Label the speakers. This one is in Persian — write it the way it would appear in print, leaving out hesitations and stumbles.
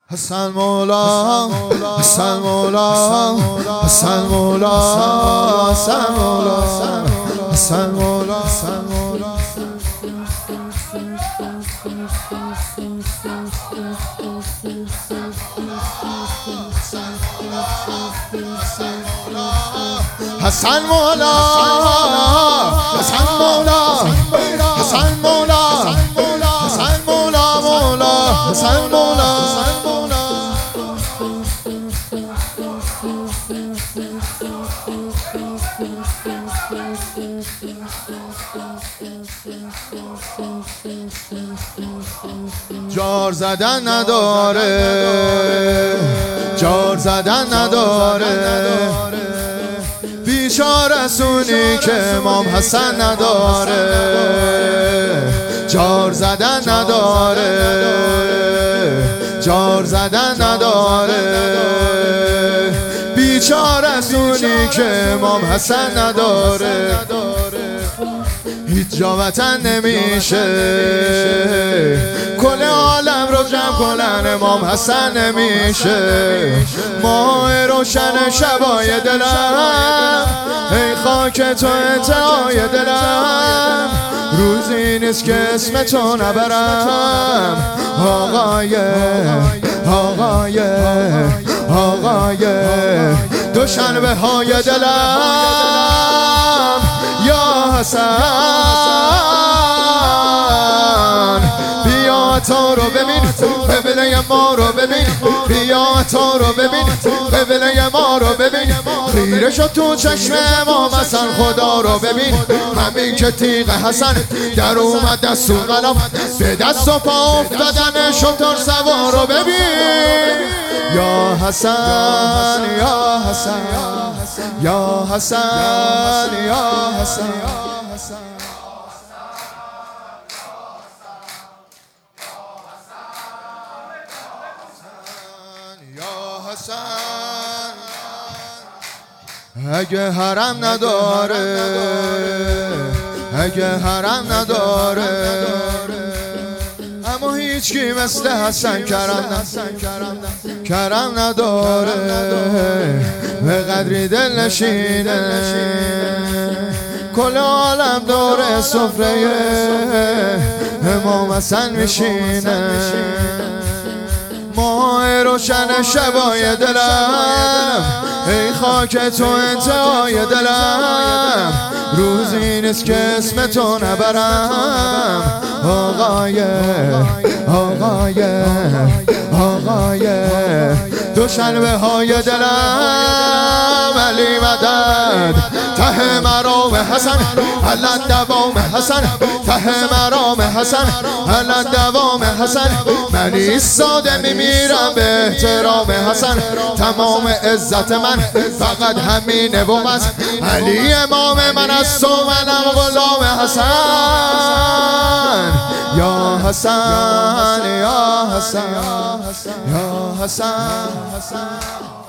Speaker 1: حسن مولا حسن مولا حسن مولا حسن مولا حسن مولا حسن مولا حسن مولا حسن مولا حسن مولا مولا حسن مولا جار زدن نداره جار زدن نداره بیچاره سونی که امام حسن نداره جار زدن نداره جار زدن نداره بیچاره سونی که امام حسن نداره هیچ جا وطن نمیشه کل عالم رو جمع کنن امام حسن نمیشه ماه روشن شبای دلم ای خاک تو انتهای دلم روزی نیست که اسم تو نبرم آقای آقای آقای دوشنبه های دلم یا حسن بیا تو رو ببین قبله ما رو ببین بیا تو رو ببین قبله ما رو ببین خیره شد تو چشم امام حسن خدا رو ببین همین که تیغ حسن در اومد دست و قلم به دست و پا افتادن شطور سوار رو ببین یا حسن یا حسن یا حسن یا حسن اگه حرم نداره اگه حرم نداره اما هیچ کی مثل حسن کرم نداره به قدری دل نشینه کل عالم دور سفره امام حسن میشینه ماه روشن شبای دلم ای خاک تو انتهای دلم روزی نیست که اسم تو نبرم آقای آقای آقای دوشنبه های دلم علی مدد ته مرام حسن علت دوام حسن ته مرام حسن علت دوام حسن من ایستاده میمیرم به احترام حسن تمام عزت من فقط همینه و بس علی امام من است و منم غلام حسن یا حسن یا حسن یا حسن